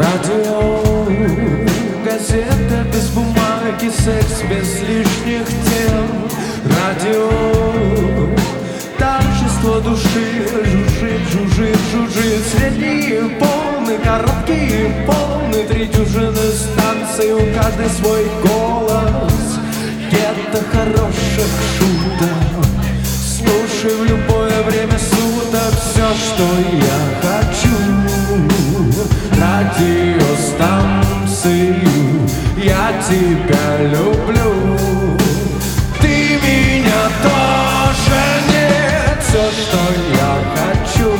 Радио, газета без бумаги, секс без лишних тем. Радио, торжество души, жужжит, жужжит, жужжит. Средние полны, короткие полны, 3 дюжины станций, у каждой свой голос. Гетто хороших шуток, слушай в любое время суток все, что я хочу. Радиостанцию, я тебя люблю. Ты меня тоже нет, все, что я хочу.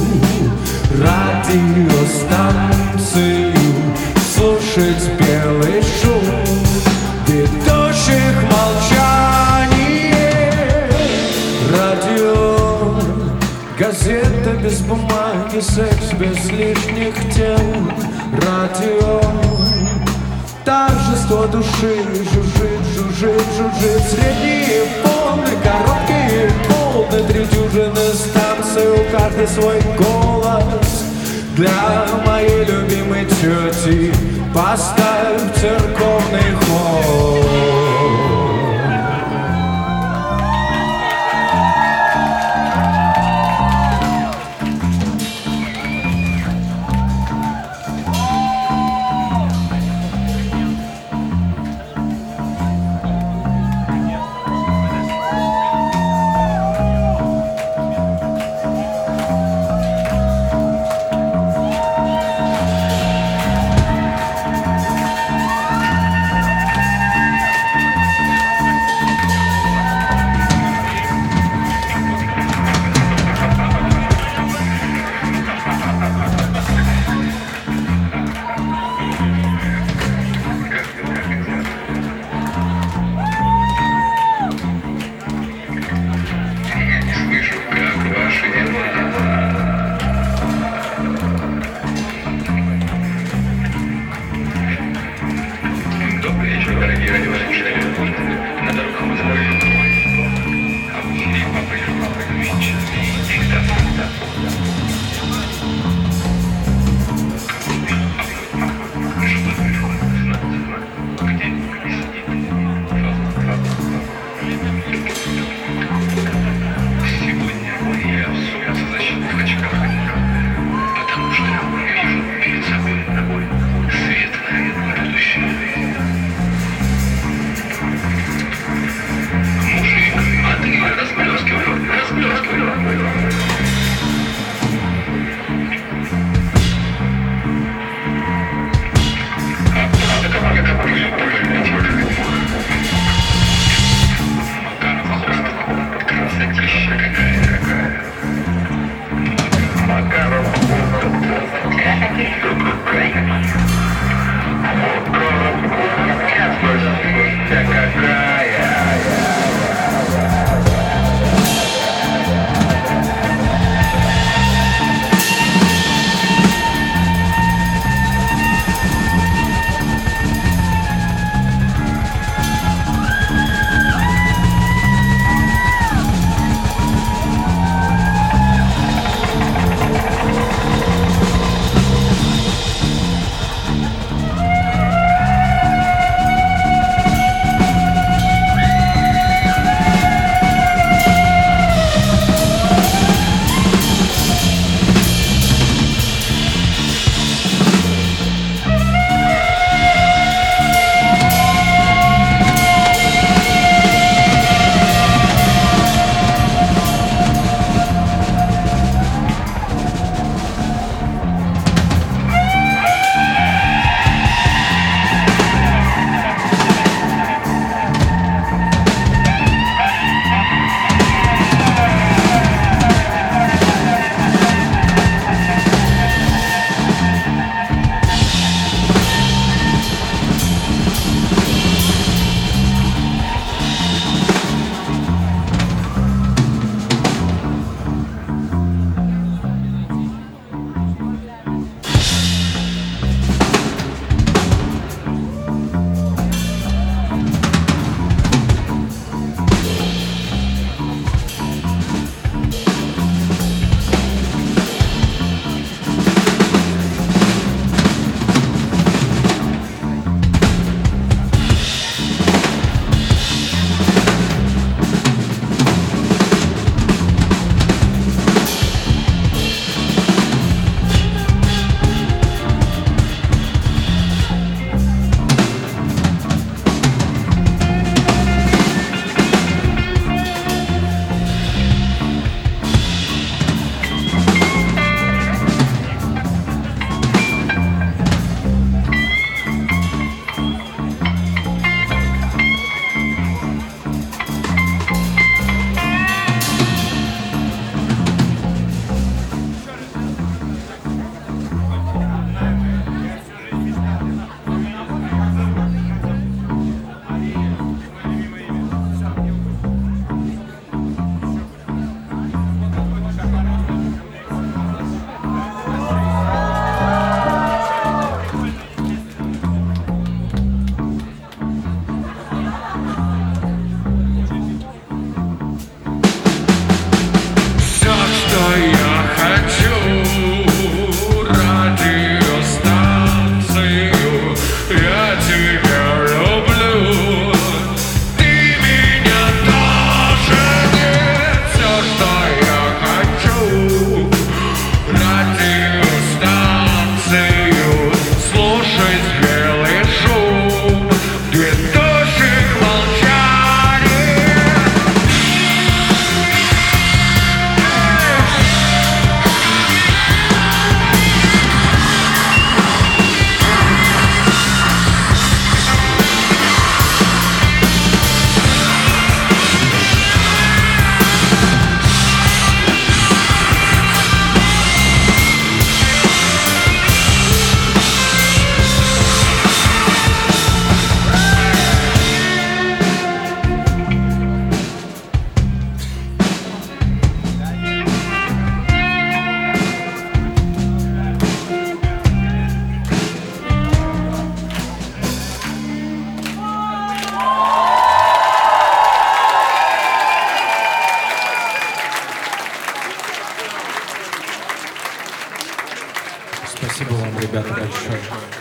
Радиостанцию, слушать белый шум ведущих молчание. Радио, газета без бумаги, секс без лишних тем. Радио, торжество души, жужжит, жужжит, жужжит. Средние полны, короткие полны, 3 дюжины станций, у каждой свой голос. Для моей любимой тети поставь церковный хор. Спасибо вам, ребята, большое.